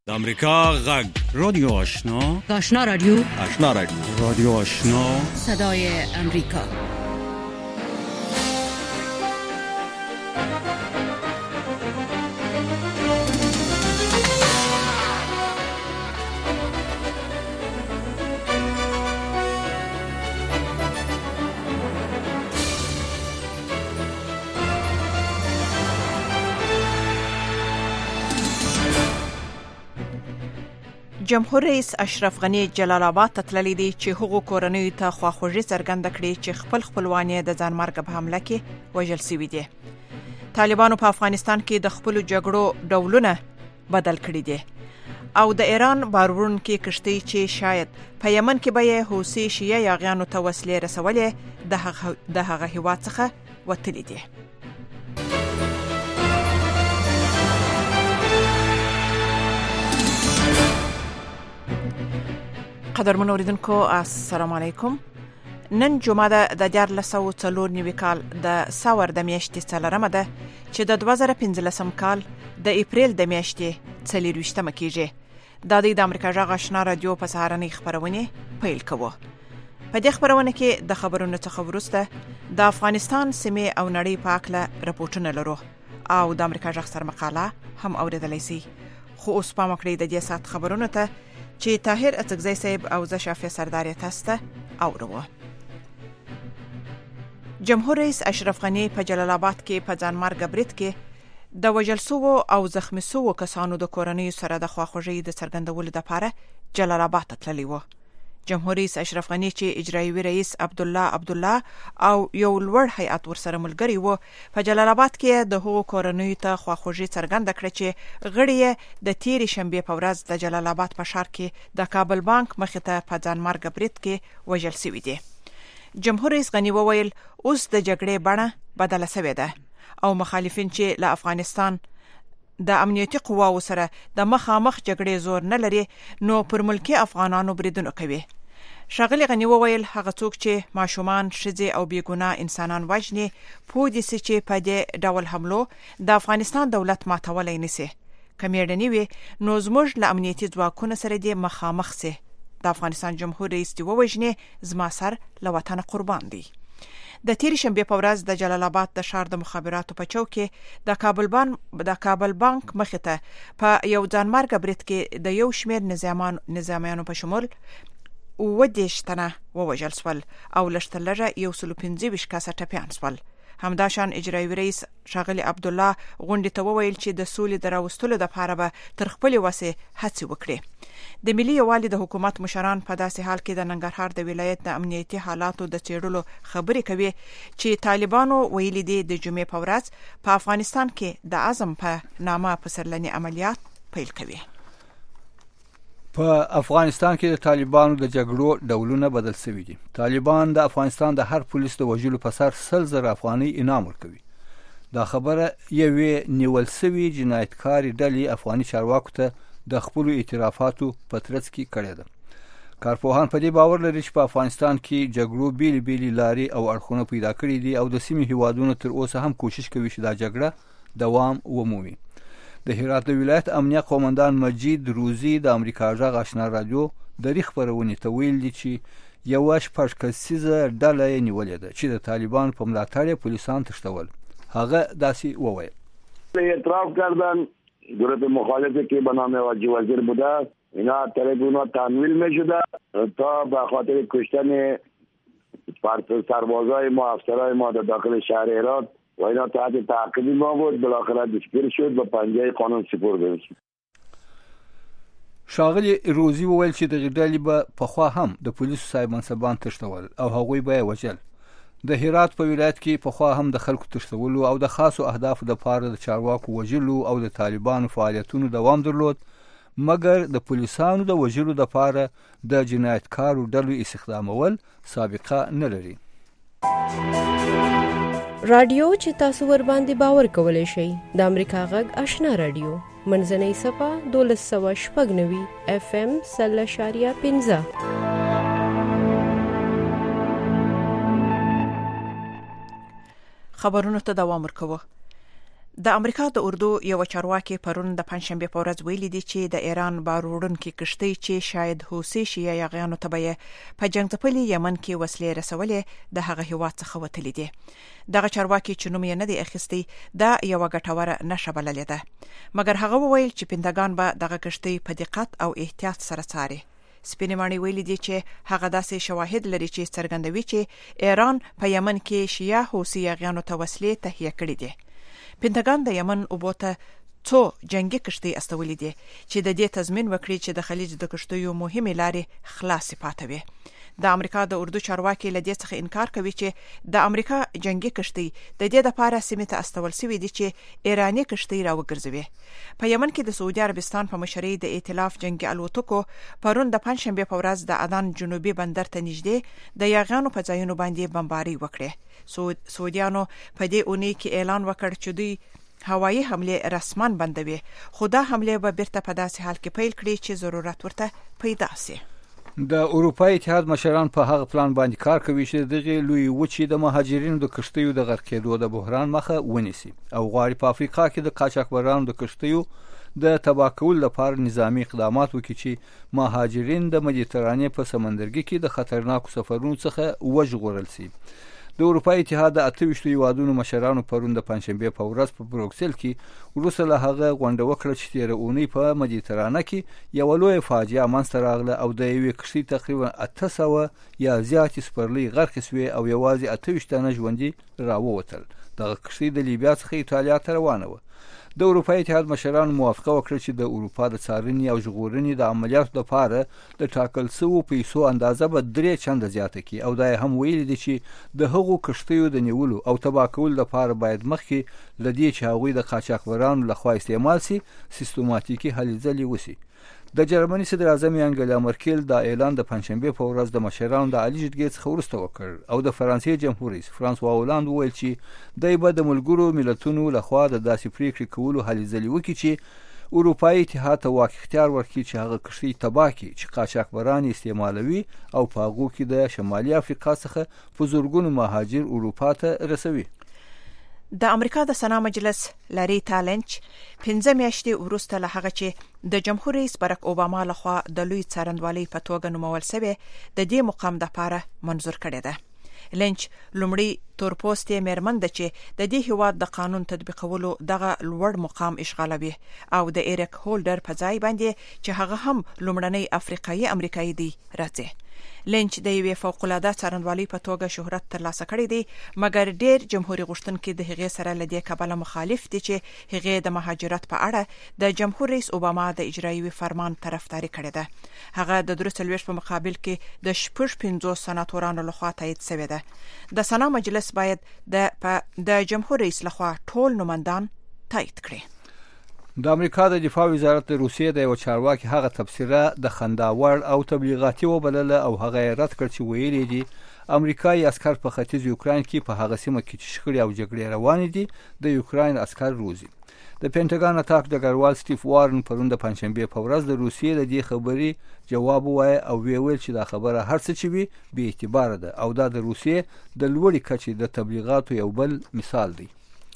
د امریکا غږ رادیو آشنا رادیو رادیو آشنا صدای امریکا. جمهور رئیس اشرف غنی جلال آباد ته تللی دی چې هغو کورنیو ته خواخوږي څرګنده کړي چې خپل خپلوان یې د ځانمرګ په حمله کې وژل شوي دي. طالبانو په افغانستان کې د خپلو جګړو ډولونه بدل کړي دي او د ایران باروړونکي کشتۍ چې شاید په یمن کې به یې حوثي شیعه یاغیانو ته وسلې رسولې د هغه هیواد څخه وتلي دي. قدرمن اوریدونکو السلام علیکم. نن جمعه د 1494 کال د ساور د میاشتې څلورمه ده چې د 2015 کال د اپریل د میاشتې 24مه کېږي. د امریکا غږ آشنا رادیو په سهارنۍ خبرونه پیل کوو. په دې خبرونه کې د خبرونو څخه وروسته د افغانستان سیمه او نړۍ په اړه راپورټونه لرو او د امریکا غږ سره مقاله هم اوریدلای شي. خو اوس په مکړې د دې سات خبرونه ته چې طاهر اڅکزی صاحب او زه شافیه سردار تاسو ته اورو. جمهور رئیس اشرف غنی په جلال آباد کې په ځانمرګ برید کې د وژل شوو او زخمی شوو کسانو د کورنیو سره د خواخوږۍ د څرګندولو لپاره جلال آباد ته تللی و. جمهور رئیس اشرف غنی چې اجرایي رئیس عبدالله او یو لوړ هیئت ورسره ملګری و په جلال آباد کې د هغو کورنیو ته خواخوږي څرګنده کړه چې غړي د تیرې شنبې په ورځ د جلال آباد په ښار کې د کابل بانک مخې ته په ځانمرګ برید کې وژل شوي دي. جمهور رئیس غنی وویل اوس د جګړې بڼه بدله شوې ده او مخالفین چې له افغانستان د امنیتي قواو سره د مخامخ جګړې زور نه لري نو پر ملکی افغانانو بریدونه کوي. ښاغلي غنی وویل هغه څوک چې ماشومان، ښځې او بیګناه انسانان وژني پوه دي چې په دې ډول حملو د افغانستان دولت ماتولی نشي. که میړني وي نو زموږ له امنیتي ځواکونو سره دې مخامخ سي. د افغانستان جمهور رئیس دی ووژني زما سر له وطن قربان دی. د تیرې شنبې په ورځ د جلال آباد د ښار د مخابراتو په چوک کې د کابل بانک مخې ته په یو ځانمرګ برید کې د یو شمېر نظامیانو په شمول 20 تنه ووژل شول او لږترلږه 125 کسه ټپیان شول. همداشان اجرایي رئیس ښاغلي عبدالله غونډې ته وویل چې د سولې د راوستلو لپاره به تر خپلې وسې هڅې وکړي. د ملي یووالي د حکومت مشران په داسې حال کې د ننګرهار د ولایت د امنیتي حالاتو د څېړلو خبرې کوي چې طالبانو ویلي دي د جمعې په ورځ په افغانستان کې د عزم په نامه پسرلني عملیات پیل کوي. په افغانستان کې د طالبانو د جګړو ډولونه بدل شوي دي. طالبان د افغانستان د هر پولیس د وژلو په سر 100,000 افغانۍ انعام ورکوي. دا خبره یوې نیول شوي جنایتکارې ډلې افغاني چارواکو ته د خپلو اعترافاتو په ترڅ کې کړې ده. کارپوهان په دې باور لري چې په افغانستان کې جګړو بیلې لارې او اړخونه پیدا کړي دي او د سیمې هیوادونو تر اوسه هم کوشش کوي چې دا جګړه دوام ومومي. د هرات د ولایت امنیه قومندان مجید روزي د امریکا غږ آشنا رادیو د خبرونې ته ویل دي چې یو 6 کسیزه ډله یې نیولې ده چې د طالبان په ملاتړ پولیسان تښتول. هغه داسې وویل اعتراف کردن گروه مخالفی که به نام وزیر بوده اینا طرف اونا تحمیل می شده تا به خاطر کشتن سربازای ما، افسرای ما در داخل شهر هرات و اینا تحت تعقیب ما بود. بالاخره دستگیر شد و پنجه قانون سپرده شد. ښاغلي روزي وویل چې دغه ډلې به پخوا هم د پولیسو صاحب منصبان تښتول او هغوی به یې وژل. د هرات په ولایت کې پخوا هم د خلکو تښتولو او د خاصو اهدافو لپاره د چارواکو وژلو او د طالبانو فعالیتونو دوام درلود، مګر د پولیسانو د وژلو لپاره د جنایتکارو ډلو استخدامول سابقه نه لري. رادیو چې تاسو ور باندې باور کولای شئ د امریکا غږ آشنا رادیو منځنۍ صفه 1290 FM 0.15. خبرونو ته دوام ورکوه. د امریکا د اردو یو چارواکي پرون د پنځشنبه په ورځ ویلي دي چې د ایران باروړونکو کشتۍ چې شاید حوثي شیعه یاغیانو ته په جنگ ځپلي یمن کې وسلې رسولې د هغه هیواد څخه وتلي دي. دغه چارواکي چې نوم یې نه دی اخیستی دا یو ګټوره نشه بللې ده، مګر هغه وویل چې پینټاګان به دغه کشتۍ په دقت او احتیاط سره څاري. سپینمانی ویلي دي چې هغه داسې شواهد لري چې څرګندوي چې ایران په یمن کې شیعه حوثي یاغیانو ته وسلې تهیه کړې دي. پینټاګان د یمن اوبوته څو جنگي کشتۍ استولې دي چې د دې تضمین وکړي چې د خلیج د کشتیو مهمه لارې خلاصې پاتې وي. د امریکا د اردو چارواکي له دې څخه انکار کوي چې د امریکا جنگي کشتۍ د دې لپاره سیمه ته استول شوې دي چې ایراني کشتۍ راوګرځوي. په یمن کې د سعودي عربستان په مشرۍ د ائتلاف جنگي الوتکو پرون د پنځشنبه په ورځ د عدن جنوبي بندر ته نږدې د یاغیانو په ځایونو باندې بمباري وکړه. سعودیانو په دې اونۍ کې اعلان وکړ چې دوی هوایي حمله رسمان بندوي، خو دا حمله به بیرته په داسې حال کې پیل کړي چې ضرورت ورته پیدا شي. د اروپای اتحاد مشران په هغه پلان باندې کار کوي چې دغه لوی وچی د مهاجرینو د کشتیو د غرق کېدو د بحران مخه ونیسي او غواړي په افریقا کې د قاچاقبرانو د کشتیو د تباه کولو لپاره نظامی اقدامات وکړي چې مهاجرین د مدیترانې په سمندرګي کې د خطرناکو سفرونو څخه وژغورل شي. د اروپای اتحاد د 28 هیوادونو مشرانو پرون د پنځشنبه په ورځ په بروکسل کې وروسته له هغه غونډه وکړه چې تیر اونۍ په مدیترانه کې یو لوی فاجعه منځته راغله او د یوې کشتۍ تقریبا 800 یا زیاتې سپرلۍ غرق شوې او یوازې 28 تنه ژوندي راووتل. دغه کشتۍ د لیبیا څخه ایټالیا ته روانه وه. د اروپای اتحاد مشرانو موافقه وکړه چې د اروپا د څارنې او ژغورنې د عملیاتو لپاره د ټاکل شویو پیسو اندازه به 3 چنده زیاته کړي او دا هم ویلي دي چې د هغو کشتیو د نیولو او تباه کولو لپاره باید مخکې لدې چې هغوی د قاچاقبرانو لخوا استعمال شي سیستماتیکي هلې ځلې وشي. د جرمني صدر اعظم انګلا مرکل دا اعلان د پنځشنبه په ورځ د مشرانو د عالی جرګې څخه وروسته وکړ او د فرانسې جمهور رئیس فرانسوا هولاند وویل چې دای به د ملګرو ملتونو لخوا د داسې پریکړې کولو هلې ځلې وکړي چې اروپایي اتحاد ته واک اختیار ورکړي چې هغه کشتۍ تباه کړي چې قاچاقبران استعمالوي او په هغو کې د شمالي افریقا څخه په زرګونو مهاجر اروپا ته رسوي. د امریکا د سنا مجلس لاریتا لینچ 15 میاشتې وروسته له هغه چې د جمهور رئیس برک اوباما لخوا د لوی څارنوالۍ په توګه نومول شوی د دې مقام لپاره منظور کړی ده. لینچ لومړی تورپوستې میرمن ده چې د دې هیواد د قانون تطبیقولو دغه لوړ مقام اشغالوي او د ایرک هولډر په ځای باندې چې هغه هم لومړنی افریقایي امریکایي دی راځي. لینچ د یوې فوق‌العاده څارنوالۍ په توګه شهرت ترلاسه کړی دی، مګر ډېر جمهوریت غوښتونکي د هغې سره له دې کبله مخالف دي چې هغې د مهاجرت په اړه د جمهور رئیس اوباما د اجرایوي فرمان طرفداري کړې ده. هغه د 43 په مقابل کې د 50 سناتورانو لخوا تایید شوی ده. د سنا مجلس باید د جمهور رئیس لخوا ټول نوماندان تایید کړي. د امریکا د دفاع وزارت د روسیې د یو چارواکي هغه تبصره د خنداور او تبلیغاتي وبلله او هغه رد کړ چې ویلي دي امریکایي عسكر په ختیځ یوکرين کې په هغه سیمه کې چې شخړې او جګړې روانې دي د یوکرين عسكر روزي. د پینټاګان اتاک ډګروال سټیف وارن پرون د پنځشنبه په ورځ د روسیې د دې خبرې جواب وایي او ویل چې دا خبره هر څه چې وي بې اعتبار ده او دا د روسیې د لوړې کچې د تبلیغاتو یو بل مثال دی.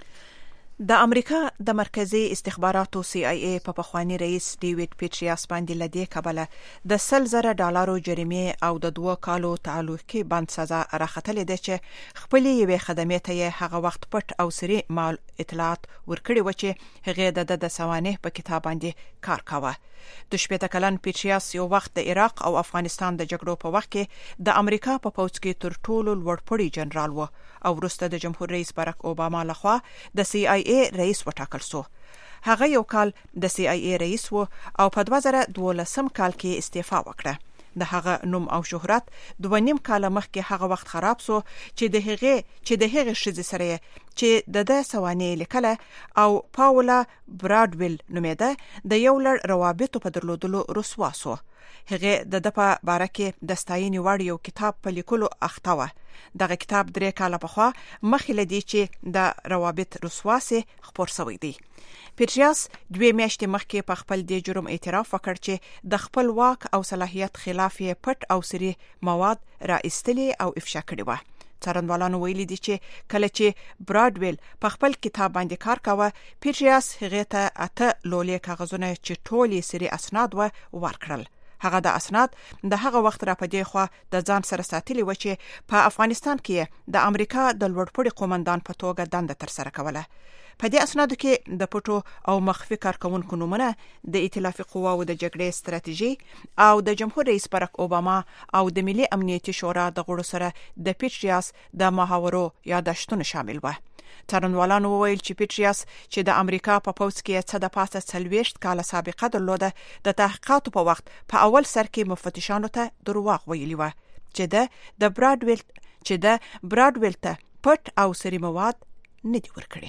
د امریکا د مرکزی استخباراتو CIA په پخوانی رئیس ډیوډ پیټریاس باندې لدې کبله د $100,000 جریمه او د 2 کالو تعلقي بند سزا راختلې ده چې خپل یوې خدمات یې هغه وخت پټ او سری مال اطلاعات ورکړي و چې هغه د سوانح په کتاب باندې کار کاوه. د 18 کلن پیټریاس یو وخت د عراق او افغانستان د جګړو په وخت کې د امریکا په پوځ کې تر ټولو لوړپوړی جنرال و او وروسته د جمهور رئیس برک اوباما لخوا د CIA رئیس وټاکل شو. هغه یو کال د CIA رئیس و او په 2012 کال کې استعفا وکړه. د هغه نوم او شهرت 2.5 کال مخکې هغه وخت خراب سو چې د هغه شذ سره چې د سوانې لیکله او پاولا برادویل نومېده د یو لړ روابطو په درلودلو رسوا سو. هغه د په باره کې د ستاینې وړ یو کتاب په لیکلو اخته و. دغه کتاب 3 کال پخوا مخکې لدی چې د روابط رسواسه خبر شوی دی. پیټریاس 2 میاشتې مخکې په خپل د جرم اعتراف وکړ چې د خپل واک او صلاحیت خلاف یې پټ او سری مواد را ایستلې او افشا کړي و. څارنوالانو ویلي دي چې کله چې براډویل په خپل کتاب باندې کار کاوه پیټریاس هغه ته 8 لولې کاغذونه چې ټولي سری اسناد و ورکړل. هغه د اسناد د هغه وخت را پدې خو د ځان سره ساتلي و چې په افغانستان کې د امریکا د لوړپوړي قومندان په توګه دنده تر سره کوله. په دې اسنادو کې د پټو او مخفي کارکونکو نومونه، د ائتلافي قواو د جګړې ستراتیژي او د جمهور رئیس باراک اوباما او د ملي امنیتي شورا د غړو سره د پیټریاس د محاورو یادښتونه شامل و. څارنوالانو وویل چې پیټریاس چې د امریکا په پوځ کې څه د پاسه 40 کال سابقه درلوده، د تحقیقاتو په وخت په اول سر کې مفتشانو ته دروغ ویلي و چې د براډویل ته پټ او سری مواد نه دي ورکړي.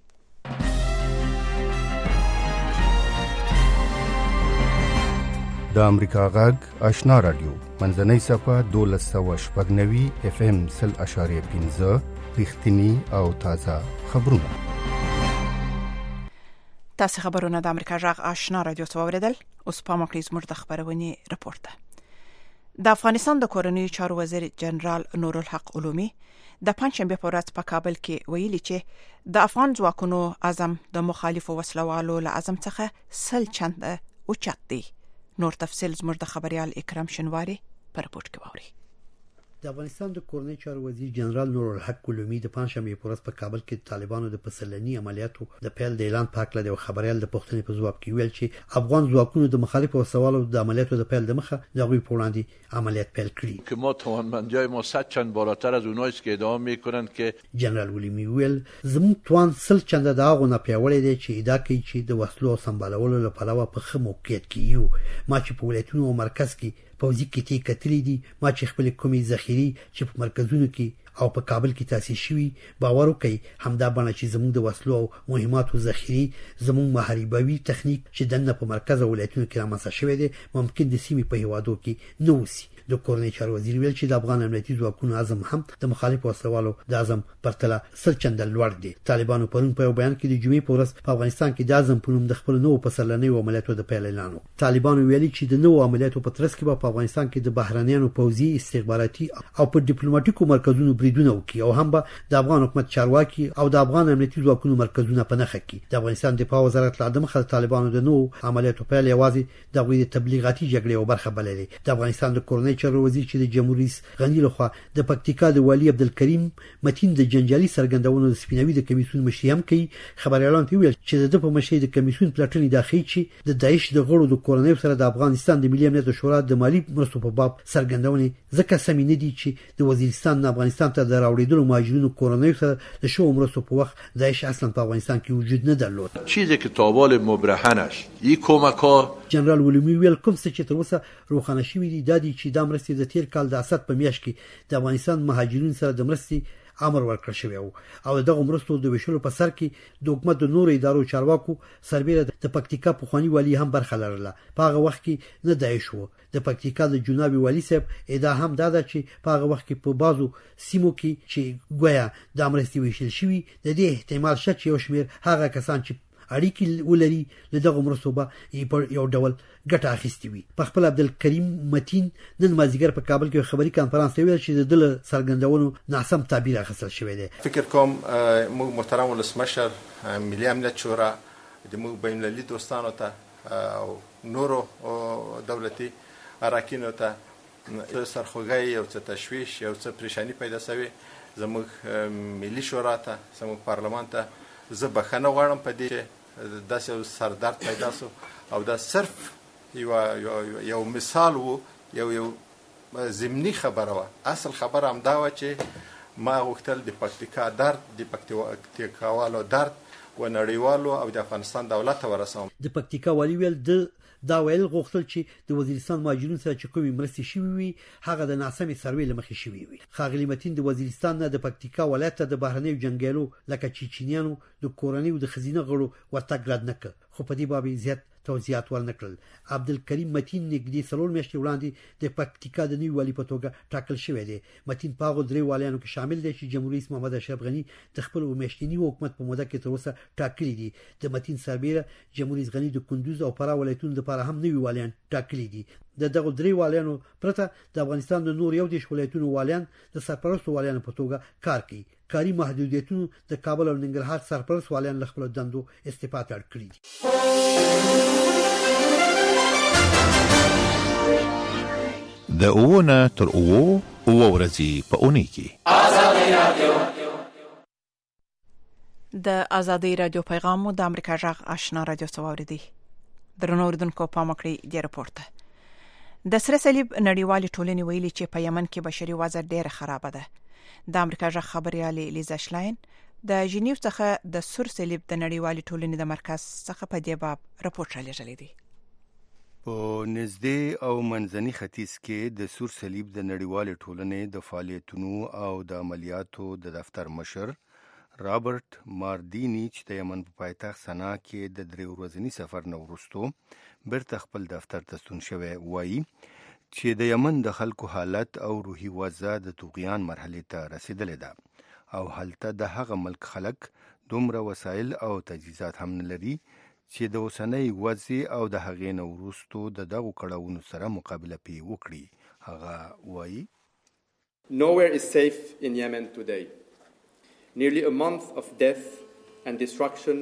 د امریکا غږ آشنا رادیو منځنۍ صفه 1290 FM 0.5 رښتینی او تازه خبرونه. تاسو خبرونه د امریکا غږ آشنا رادیو څخه اوریدل. اوس په مخکې زموږ د خبرونې راپورته. د افغانستان د کورنیو چارو وزیر جنرال نورالحق علومي د پنځشنبه په ورځ په کابل کې ویلي چې د افغان ځواکونو عزم د مخالفو وسلوالو له عزم څخه 100 چنده اوچت دی. نور تفصیل زموږ د خبريال اکرام شنواری پر رپورت کې ووري. د افغانستان د کورنیو چارو وزیر جنرال نورالحق علومي د پنځشنبه په ورځ په کابل کې طالبانو د پسلنی عملیاتو د پیل د اعلان په اړه د خبريال د پښتنې په ځواب کې ویل چې افغان ځواکونو د مخالفو وسوالو د عملیاتو د پیل د مخه د غوی په وړاندې عملیات پیل کړي که ما توانمندی‌های ما 100 چند بالاتر از اونایی است که ادعا می‌کنند که جنرال علومي ویل زموږ توان 100 چند د هغه نه پیاوړی دی چې ادعا کوي چې د وسلو سمبالولو لپاره په خمو موقعیت کې یو ما چې په ولایتونو او مرکز کې پوځي کېټې کتلې دي، ما چې خپل کومي ذخیره چې په مرکزونو کې او په کابل کې تاسیس شوی باور وکي همدا باندې چې زموږ د وسلو او مهماتو ذخیره زموږ محاربوي تخنیک چې دنه په مرکز او ولایتونو کې رامنځته شوی دی ممکن د سیمې په هوادو کې نه وسی. د کورنیو چارو وزیر ویل چې د افغان امنیتي ځواکونو عزم هم د مخالفو وسلوالو د عزم پرتله 100 چنده لوړ دی. طالبانو پرون په بیان کې د جمعې په ورځ په افغانستان کې د عزم په نوم د خپل نوو پسرلنۍ عملیاتو د پیل اعلان وکړ. طالبانو ویلي چې د نوو عملیاتو په ترڅ کې په افغانستان کې د بهرانيانو پوځي استخباراتي او په ډیپلوماټیکو مرکزونو بریدونه وکړي او هم به د افغان حکومت چارواکي او د افغان امنیتي ځواکونو مرکزونه په نخښه کړي. د افغانستان دفاع وزارت له مخه طالبانو د نوو عملیاتو پیل یوازې د غوی تبلیغاتي جګړې او برخه بللې. د افغانستان د کورنیو چارو وزیر چې جمهور رئیس غنی لخوا د پکتیکا د والی عبدالکریم متین د جنجالي سرګندونو د سپیناوي د کمیسیون مشري هم کوي. خبريالان ته ویل چې د په مشري د کمیسیون پلاټنی داخلي چې د داعش د غړو د کورنیو سره د افغانستان د ملي امنیت شورا د مالی مرستو په باب سرګندونې ځکه سمینه دي چې د وزیرستان نه افغانستان ته د راوړېدلو مهاجرینو کورنیو سره د شو مرستو په وخت داعش اصلا په افغانستان کې وجود نه درلود. چیزی که تابال مبرهنش این کمک‌ها جنرال علومي ویل کوم څه چې تر اوسه روښانه شوی دی د دې چې د مرستې د تیر کال د اسد په میاشت کې د افغانستان مهاجرینو سره د مرستې امر ورکړ شوی او دغه مرستو د وشلو په سر کې د حکومت د نور ادارو چارواکو سربېره د پکتیکا په خواني والی هم برخه لرله. په هغه وخت کې نه دای شو. د پکتیکا د جنوبي والی صاحب ادعا هم دا ده چې په هغه وخت کې په بازو سیمو کې چې ګویا د مرستې وشل شوی د دې احتمال شته چې یو شمیر هغه کسان چې اړیکې ولري له دغه مرستو به یو ډول ګټه اخیستي وي. په خپل عبدالکریم متین نن مازیګر په کابل کې خبري کانفرنس ویل چې د دل سرګندونو ناسم تعبیر اخیستل شوی دی. فکر کوم محترم ولسمشر ملي امنیت شورا د موږ بین المللي دوستانو ته او نورو دولتي اراکینو ته سرخوږی او څه تشویش او څه پریشانی پیدا شوی زموږ ملي شورا ته زموږ پارلمان ته زه بخښنه غواړم په دې داسې سردرد پیدا شو او دا صرف یو مثال وو یو ضمني خبره وه. اصل خبره همدا وه چې ما غوښتل د پکتیکا درد د پکتیکاوالو درد و نړیوالو او د افغانستان دولت ته ورسوم. د پکتیکا والی ویل دا ویل غوښتل چې د وزیرستان مهاجرینو سره چې کومې مرستې شوې وي هغه د ناسمې سروې له مخې شوې وي. ښاغلي متین د وزیرستان نه د پکتیکا ولایت ته د بهرنیو جنګیالو لکه چیچنیانو د کورنیو د خزینه غړو ورتګ رد نه کړ خو په دې باب زیات توضیحات ورنکړل. عبدالکریم متین نږدې 3 میاشتې وړاندې د پکتیکا د نوي والی په توګه ټاکل شوی دی. متین په هغو 3 والیانو کې شامل دی چې جمهور رئیس محمد اشرف غنی د خپل میاشتني حکومت په موده کې تر اوسه ټاکلي دي. د متین سربېره جمهور رئیس غنی د کندوز او فراه ولایتونو لپاره هم نوي والیان ټاکلي دي. دغه درې والیانو پرته د افغانستان د نور یو دیش ولایتونو والیان د سرپرستو والیانو په توګه کار کوي. کاری محدودیتونو د کابل او ننګرهار سرپرست والیان له خپل دندو استعفا تړ کړي. د اوونه تر اوو ورځې په اونۍ کې د آزادۍ رادیو پیغام د امریکا جغ آشنا رادیو سواردي درنو اوریدونکو پام وکړئ د رپورت. د سره صلیب نړیوالې ټولنې ویلي چې په یمن کې بشري وضع ډېره خرابه ده. د امریکا جغ خبريالې لیزا شلاین د جنیو څخه د سره صلیب د نړیوالې ټولنې د مرکز څخه په دې باب رپورت رالیږلی دی. په نږدې او منځني ختیځ کې د سور صلیب د نړیوالې ټولنې د فعالیتونو او د عملیاتو د دفتر مشر رابرټ ماردینی چې د یمن په پایتخت سنا کې د 3 ورځني سفر نه وروسته بیرته خپل دفتر ته ستون شوی وایي چې د یمن د خلکو حالت او روحي وضع د طغیان مرحله ته رسیدلې ده او هلته د هغه ملک خلک دومره وسایل او تجهیزات هم نه لري چې د اوسنۍ وضع او د هغې نه وروسته د دغو کړاوونو سره مقابله پې وکړي. هغه وایي Nowhere is safe in Yemen today. Nearly a month of death and destruction.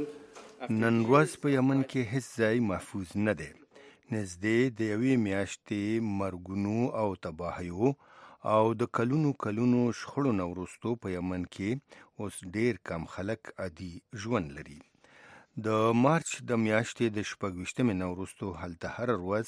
نن ورځ په یمن کې هیڅ ځای محفوظ نه دی. نږدې د یوې میاشتې مرګونو او تباهیو او د کلونو شخړو نه وروسته په یمن کې اوس ډیر کم خلک عادي ژوند لري. د مارچ د میاشتې د 26 نه وروسته هلته هر ورځ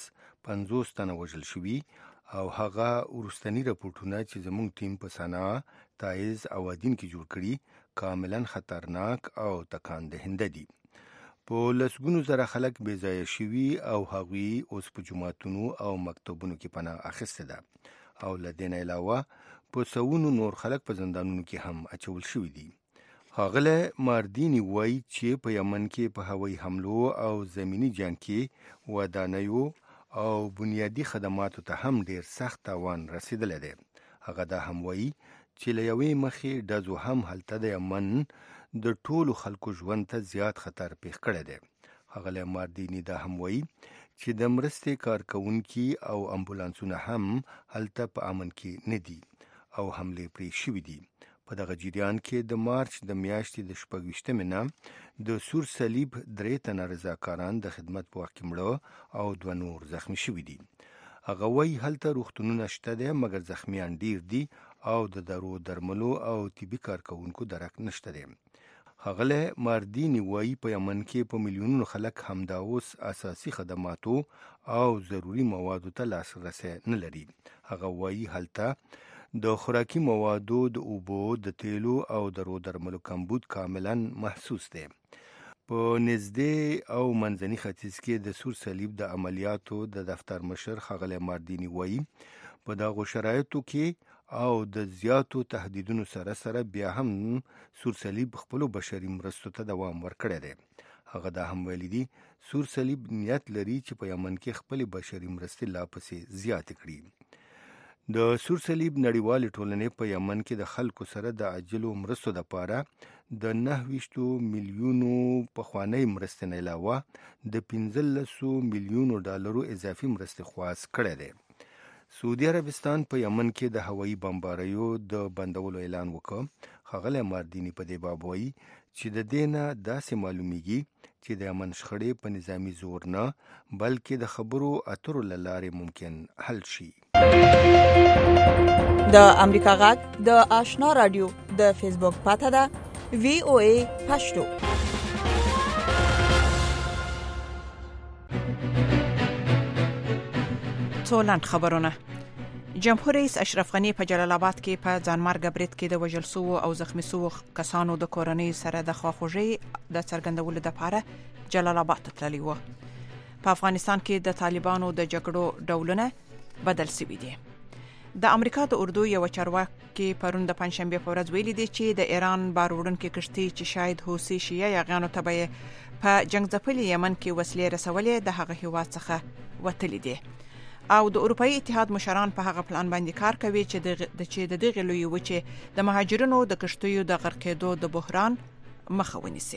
50 تنه وژل شوي او هغه ورستنی راپورټونه چې زموږ ټیم په سنا، تایز او ادین کې جوړ کړي کاملا خطرناک او تکان دهنده دي. په لسګونو زره خلک بې ځایه شوي او هغوی اوس په جوماتونو او مکتبونو کې پناه اخیسته ده او له دې نه علاوه په سوونو نور خلک په زندانونو کې هم اچول شوي دي. ښاغلی ماردینی وایي چې په یمن کې په هوایي حملو او زمینی جنګ کې ودانیو او بنیادی خدماتو ته هم ډیر سخت تاوان رسیدلی دی. هغه دا هم وایي چې له یوې مخې ډزو هم هلته د یمن د ټولو خلکو ژوند ته زیات خطر پیښ کړی دی. ښاغلی ماردینی دا هم وایي چې د مرستې کارکوونکي او امبولانسونه هم هلته په امن کې نه دي او حملې پرې شوي دي. په دغه جریان کې د مارچ د میاشتې د 26 نه د سور صلیب 3 تنه رضاکاران د خدمت په وخت کې مړه او 2 نور زخمی شوي دي. هغه وایي هلته روغتونونه شته دي مګر زخمیان ډیر دي او د درملو او طبي کارکوونکو درک نشته دي. ښاغلی ماردینی وایي په یمن کې په میلیونونو خلک همدا اوس اساسي خدماتو او ضروري موادو ته لاسرسی نه لري. هغه وایي هلته د خوراکي موادو، د اوبو، د تیلو او درملو کمبود کاملا محسوس دی. په نږدې او منځني ختیځ کې د سور صلیب د عملیاتو د دفتر مشر ښاغلی ماردینی وایي په دغو شرایطو کې او د زیاتو تهدیدونو سره بیا هم سور صلیب خپلو بشري مرستو ته دوام ورکړی دی. هغه دا هم ویلي دي سور صلیب نیت لري چې په یمن کې خپلې بشري مرستې لا پسې زیاتې کړي. د سور صلیب نړیوالې ټولنې په یمن کې د خلکو سره د عاجلو مرستو لپاره د 29 میلیونو پخوانۍ مرستې نه علاوه د 15 میلیونو ډالرو اضافي مرستې خواست کړی دی. سعودي عربستان په یمن کې د هوایي بمباریو د بندولو اعلان وکړ. ښاغلی ماردینی په دې باب وایي چې د دې نه داسې معلومیږي چې د یمن شخړې په نظامی زور نه بلکې د خبرو اترو له لارې ممکن حل شي. د امریکا غږ د آشنا رادیو د فیسبوک پاته ده VOA پښتو. څولند خبرونه. جمهور رئیس اشرف غنی په جلال آباد کې په ځانمرګ برید کې د وژل شوو او زخمی شوو کسانو د کورنۍ سره د خواخوږۍ د څرګندولو لپاره جلال آباد ته تللی و. په افغانستان کې د طالبانو د جګړو ډولونه بدل شوي دي. د امریکا د اردو یو چارواکي پرون د پنځشنبه په ورځ ویلي دي چې د ایران بار وړونکي کشتۍ چې شاید حوثي شیعه یاغیانو ته په جنگ ځپلي یمن کې وسلې رسولې د هغه هیواد څخه وتلي دي او د اروپאי اتحاد مشران په هغه پلان باندې کار کوي چې د دغه لوی وچه د مهاجرینو د کشتیو د غرقېدو د بحران مخه ونیسي.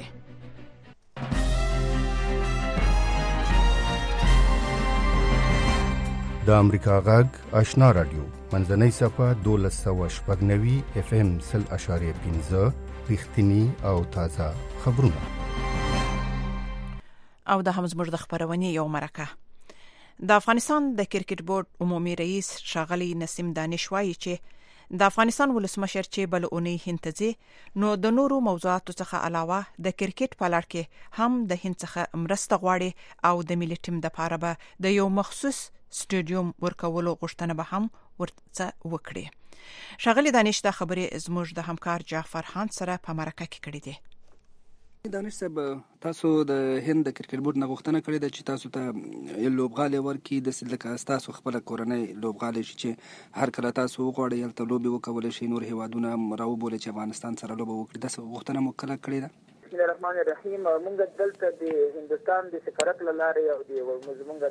د امریکا غږ آشنا رادیو منځنۍ صفه 1290 اف ام 0.15 رښتینی او تازه خبرونه. او د هم زموږ د خبرونې یو مرکه. د افغانستان د کرکټ بورډ عمومي رئیس ښاغلی نسیم دانش وایي چې د افغانستان ولسمشر چې بل اونۍ هند ته ځي نو د نورو موضوعاتو څخه علاوه د کرکټ په لړ کې هم د هند څخه مرسته غواړي او د ملي ټیم لپاره به د یو مخصوص سټیډیوم ورکولو غوښتنه به هم ورته وکړي. ښاغلی دانش دا خبرې زموږ د همکار جعفر خان سره په مرکه کې کړې دي. دانش صاحب، تاسو د هند د کرکټ بورډ نه غوښتنه کړې ده چې تاسو ته لوبغالي ورکړي، د لکه تاسو خپل کورنۍ لوبغالي چې هر کله تاسو وغواړئ هلته لوبې وکولی شئ، نور هیوادونه راوبولئ چې افغانستان سره لوبه وکړي. داسې غوښتنه مو کله کړې ده؟ بسم الله الرحمن الرحیم. موږ دلته د هندوستان د سفارت له لارې او د زموږ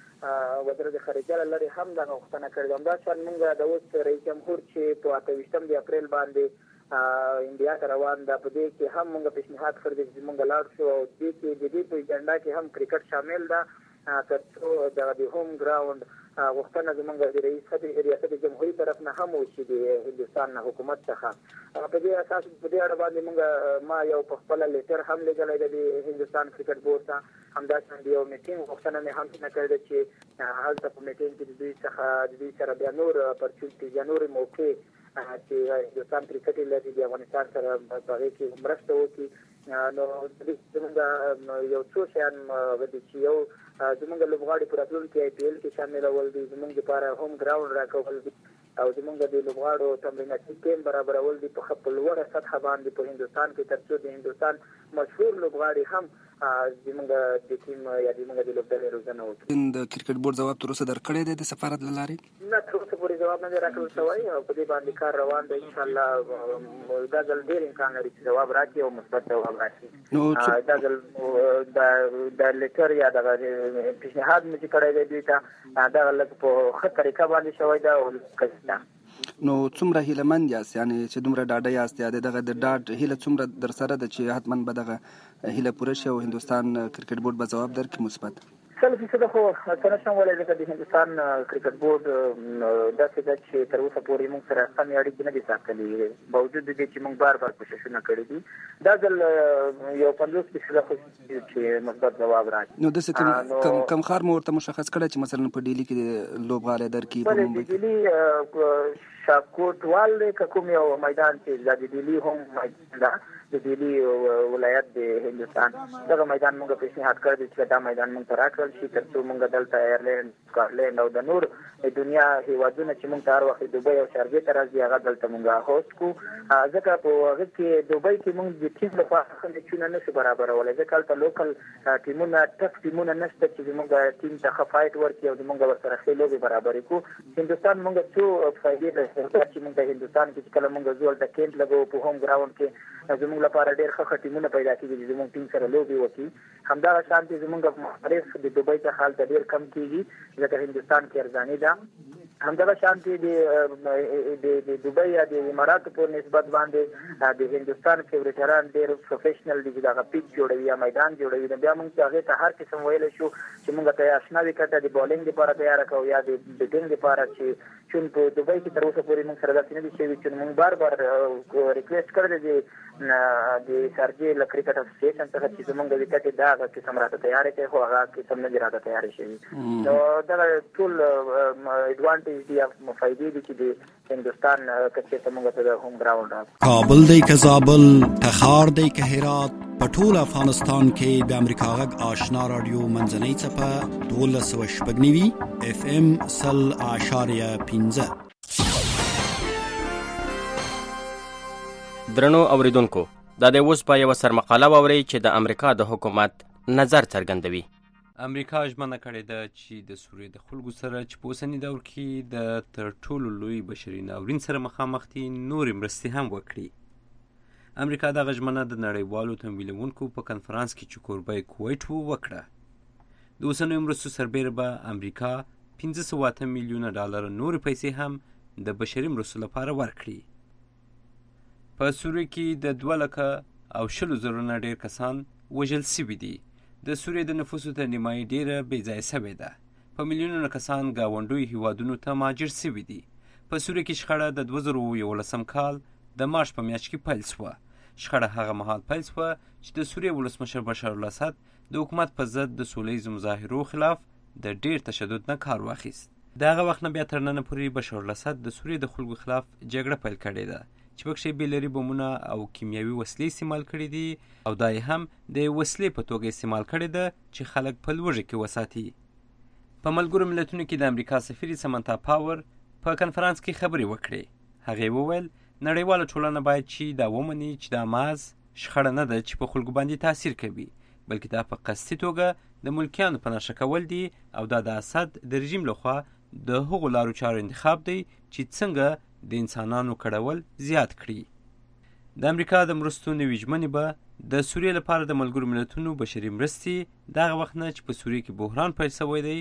د وزارت خارجه له لارې هم دغه غوښتنه کړې ده. همداشان موږ د اوس رئیس جمهور چې په 28 د اپریل باندې انډیا ته روان ده، په دې کې هم موږ پیشنهاد کړی دی چې موږ لاړ شو او د دې په اجنډا کې هم کرکټ شامل ده، تر څو د هوم ګراوند غوښتنه زموږ د ریاست جمهوریت طرف نه هم وشي د هندوستان حکومت څخه. په دې اساس په دې اړه باندې موږ ما یو په خپل لیټر هم لیکلی دی د هندوستان کرکټ بورډ ته. همداشان د یو میټینګ غوښتنه مې هم کړې ده چې هلته په میټینګ کې د دوی سره بیا نور اپرچونټیز یا نورې موقع چې هندوستان کرکټ لري د افغانستان سره په هغې کې مرسته وکړي. نو زموږ یو څو شیان دي چې یو زموږ لوبغاړي په راتلونکي IPL کې شاملول دي، زموږ لپاره هوم ګراوند راکول دي او زموږ د لوبغاړو تمریناتي ټیم برابرول دي په لوړه سطحه باندې په هندوستان کې، تر څو د هندوستان مشهور لوبغاړي هم زموږ د ټیم یا زموږ د لوبډلې روزنه وکړي. د کرکټ بورډ ځواب تر اوسه درکړی دی د سفارت له لارې؟ نه، تر اوسه پورې ځواب نه دی راکړل شوی او په دې باندې کار روان دی. انشاءالله دا ځل ډېر امکان لري چې ځواب راکړي او مثبت ځواب راکړي. دا ځل د لیټر یا دغه پیشنهاد مې چې کړی دی دوی ته دغه لږ په ښه طریقه باندې شوی ده او کسته. نو څومره هیلهمند یاست، یعنی چې دومره ډاډه یاست یا دغه د ډاډ هیله څومره در سره ده چې حتما به دغه هیله پوره شي او هندوستان کرکټ بورډ به ځواب درکړي مثبت؟ 100% خو څه نشم ویلی، ځکه د هندوستان کرکټ بورډ داسې ده چې تر اوسه پورې موږ سره سمې اړیکې نه دي ساتلي، باوجود د دې چې موږ بار بار کوششونه کړي دي. دا ځل یو 50% خو چې مثبت ځواب راکړي. نو داسې کم ښار مو ورته مشخص کړی چې مثلا په ډیلي کې لوبغالی درکړي؟ بلې د ډیلي شاکوټ وال دی که کوم یو میدان چې دا د ډیلي هم میدان ده، د ډیلي ولایت د هندوستان دغه میدان موږ پیشنهاد کړی دی چې دا میدان موږ ته راکړل شي، تر څو موږ دلته ایرلینډ، سکاټلینډ او د نور د دنیا هیوادونه چې موږ ته هر وخت دوبۍ او شارجې ته راځي هغه دلته موږ هوسټ کړو. ځکه په هغه کې دوبۍ کې موږ د ټیم لپاره ښه میچونه نشو برابرولی، ځکه هلته لوکل ټیمونه ټف ټیمونه نشته چې زموږ ټیم ته ښه فایټ ورکړي او زموږ ورسره ښې لوبې برابرې کړو. هندوستان موږ څو فایدې لري چې موږ د هندوستان کې چې کله موږ زو هلته کیمپ لګوو په هوم ګراوند کې زموږ لپاره ډېر ښه ټیمونه پیدا کېږي چې زموږ ټیم سره لوبې وکړي. همدغه شانتې زموږ مختلف د دوبۍ څخه هلته ډېر کم کېږي ځکه هندوستان کې ارزاني ده. همدغه شانتې د دوبۍ یا د اماراتو په نسبت باندې د هندوستان فیوریټران ډېر پروفیشنل دي چې دغه پیچ جوړوي یا میدان جوړوي. نو بیا موږ چې هغې ته هر قسم ویلی شو چې موږ ته یا اشنا وکټه د بالینګ لپاره تیاره کوو یا د بیټینګ لپاره، چې چون په دوبۍ کې تر اوسه پورې موږ سره داسې نه دي شوي، چې موږ بار بار ریکویسټ کړی دی د شارجې له کرکټ اسوسیشن څخه چې زموږ وکټې دا هغه قسم راته تیارې کړي، خو هغه قسم نه دي راته تیارې شوي. نو دغه ټول ایډوانټیج دي یا فایدې دي چې د هندوستان که چېرته موږ ته د هوم ګراوند راکړي. کابل دی که زابل، تخار دی که هرات، په ټول افغانستان کې د امریکا غږ آشنا رادیو منځنۍ څپه 1290 FM 0.15. درنو اوریدونکو، دا د اوس په یوه سرمقاله واورئ چې د امریکا د حکومت نظر څرګندوي. امریکا ژمنه کړې ده چې د سوریې د خلکو سره چې په اوسني دور کې د تر ټولو لوی بشري ناورین سره مخامخ دي نورې مرستې هم وکړي. امریکا دغه ژمنه د نړیوالو تمویلونکو په کنفرانس کې چې کوربه کویټ وکړه. د اوسنیو مرستو سربیره به امریکا $508 میلیونه نورې پیسې هم د بشري مرستو لپاره ورکړي. په سوریې کې د 2,20,000 نه ډېر کسان وژل سوي دي. د سوریې د نفوسو تر نیمایي ډېره بې ځایه سوې ده. په میلیونونه کسان ګاونډیو هیوادونو ته مهاجر سوي دي. په سوریه کې شخړه د 2011 کال د مارچ په میاشت کې پیل شوه. شخړه هغه مهال پیل شوه چې د سوریه ولسمشر بشار الاسد د حکومت په ضد د سولیزو مظاهرو خلاف د ډیر تشدد نه کار واخیست. د هغه وخت نه بیا تر ننه پورې بشار الاسد د سوریې د خلکو خلاف جګړه پیل کړې ده چې پکښې بېلري بمونه او کیمیاوي وسلې استعمال کړي دي او دا یې هم د وسلې په توګه استعمال کړې ده چې خلک په لوږه کې وساتي. په ملګرو ملتونو کې د امریکا سفیر سمنتا پاور په کنفرانس کې خبرې وکړې. هغې وویل نړیواله ټولنه باید چې دا ومني چې دا محض شخړه نه ده چې په خلکو باندې تاثیر کوي، بلکې دا په قصدي توګه د ملکیانو په نښه کول دي او دا د اسد د رژیم لخوا د هغو لارو چارو انتخاب دی چې څنګه د انسانانو کړول زیات کړي. د امریکا د مرستو نوي ژمنې به د سوریې لپاره د ملګرو ملتونو بشري مرستې دغه وخت نه چې په سوریې کې بحران پیل شوی دی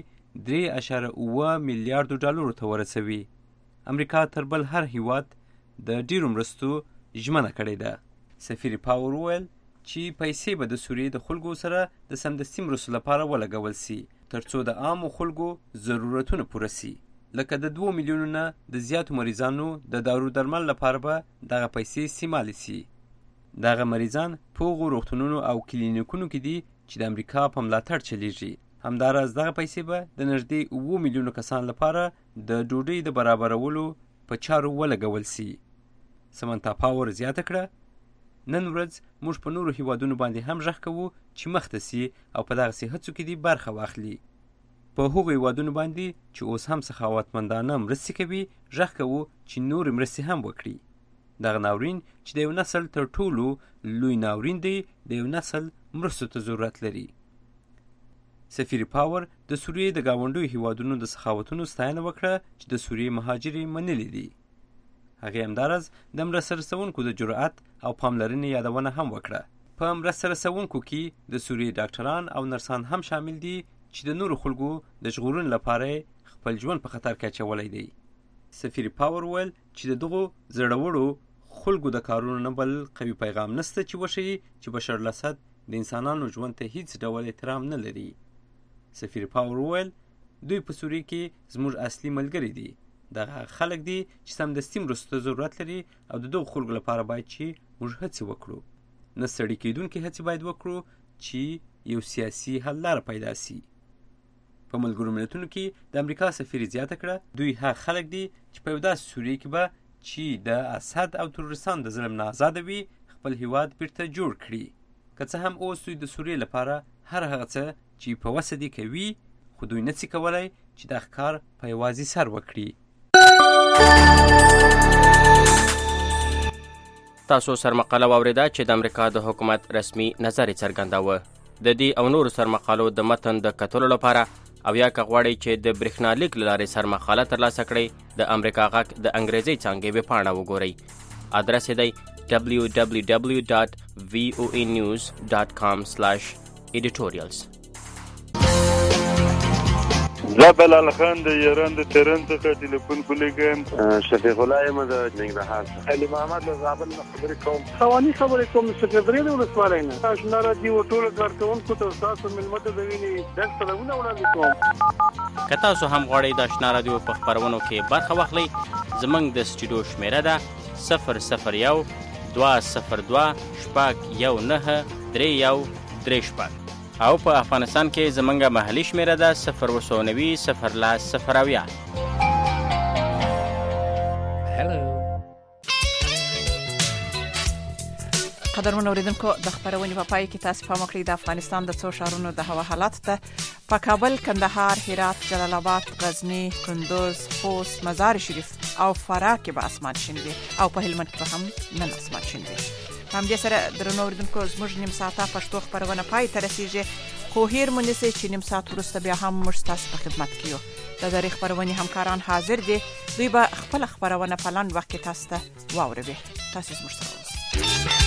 3.7 میلیارډو ډالرو ته ورسوي. امریکا تر بل هر هیواد د ډیرو مرستو ژمنه کړې ده. سفیر پاور وویل چې پیسې به د سوریې د خلکو سره د سمدستي مرستو لپاره ولګول سي ترڅو د عامو خلکو ضرورتونه پوره سي. لکه د 2 میلیونو نه د زیاتو مریضانو د دارو درمل لپاره به دغه پیسې استعمالي سي. دغه مریضان په هغو روغتونونو او کلینیکونو کې دي چې د امریکا په ملاتړ چلیږي. همداراز دغه پیسې به د نږدې 7 میلیونو کسان لپاره د ډوډۍ د برابرولو په چارو ولګول سي. سمنتا پاور زیاته کړه نن ورځ موږ په نورو هیوادونو باندې هم غږ کوو چې مخته سي او په دغسې هڅو کې دي برخه واخلي. په هغو هیوادونو باندې چې اوس هم سخاوتمندانه مرستې کوي غږ کوو چې نورې مرستې هم وکړي. دغه ناورین چې د یو نسل تر ټولو لوی ناورین دی د یو نسل مرستو ته ضرورت لري. سفیر پاور د سوریې د ګاونډیو هیوادونو د سخاوتونو ستاینه وکړه چې د سوریې مهاجرې منلي دي. هغې همداراز د مرسته رسونکو د جرأت او پاملرنې یادونه هم وکړه. په مرسته رسونکو کې د سوریې ډاکټران او نرسان هم شامل دي چې د نورو خلکو د ژغورنې لپاره خپل ژوند په خطر کې اچولی دی. سفیر پاور ویل چې د دغو زړورو خلکو د کارونو نه بل قوي پیغام نشته چې وښیي چې بشار الاسد د انسانانو ژوند ته هیڅ ډول احترام نه لري. سفیر پاور ویل دوی په سوریې کې زموږ اصلي ملګري دي. دغه خلک دي چې سمدستي مرستو ته ضرورت لري او د دغو خلکو لپاره باید چې موږ هڅې وکړو. نه ستړي کېدونکې هڅې باید وکړو چې یو سیاسي حل لاره پیدا سي. په ملګرو ملتونو کې د امریکا سفیر زیاته کړه دوی هغه خلک دي چې په یو داسې سوریې کې به چې د اسد او تروریستانو د ظلم نه آزاده وي خپل هیواد بیرته جوړ کړي. که څه هم اوس دوی د سوریې لپاره هر هغه څه چې په وسه دي کوي خو دوی نشي کولی چې دغه کار په یوازې سر وکړي. تاسو سرمقاله واوریده چې د امریکا د حکومت رسمي نظر څرګنداوه. د دې او نورو سرمقالو د متن د کتلو لپاره او یا که غواړئ چې د برېښنالیک له لارې سرمقاله ترلاسه کړئ د امریکا غږ د انګریزۍ څانګې ویبپاڼه وګورئ. ادرس یې دی www.voanews.com/editorials. زه بلال خان د ایران د تهران څخه ټلیفون کولیږم. شفیق الله یم د ننګرهار څخه. علي محمد له زابل نه خبرې کوم. خواني خبرې کوم سکرټري د ولسوالۍ نه. آشنا راډیو ټول کارکونکو ته تاسو ملمه ته د ویني ډېر سلامونه وړاندې کوم. که تاسو هم غواړئ د آشنا راډیو په خپرونو کې برخه واخلئ زموږ د سټوډیو شمیره ده 001-202-619-3136 او په افغانستان کې زمونږ محلي شمیره ده 090-010-0. قدرمن اوریدونکو د خبرونې په پای کې تاسو پام وکړئ د افغانستان د څو ښارونو د هوا حالات ته. په کابل، کندهار، هرات، جلال آباد، غزنی، کندوز، خوست، مزار شریف او فراه کې به اسمان شین وي او په هلمند کې به هم نن اسمان شین وي. همدې سره درنو اوریدونکو زموږ نیم ساعته پښتو خبرونه پای ته رسیږي خو هیر مو نشئ چې نیم ساعت وروسته بیا هم موږ ستاسو په خدمت کې یو. د دغې خبرونې همکاران حاضر دي. دوی به خپله خبرونه په لنډ وخت کې تاسو ته واوروي. تاسو زموږ سره اوسئ.